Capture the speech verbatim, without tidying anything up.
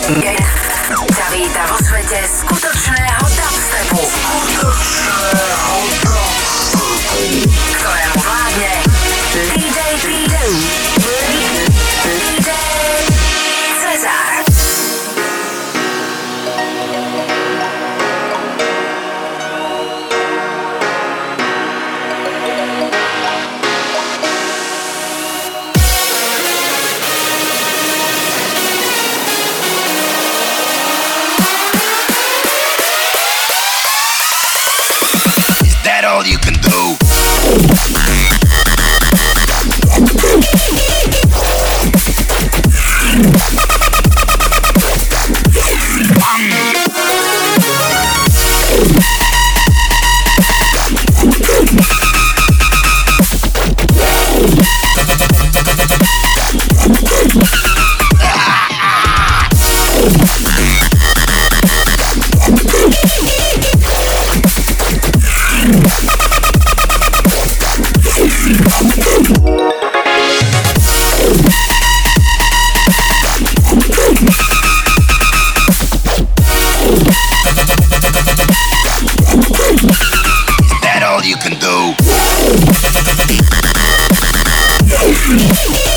ťa víta vo svete skutočného dubstepu. Skutočného dubstepu. Ktorému vládne dý džej Peter. dý džej Cezar. All you can do. You can do.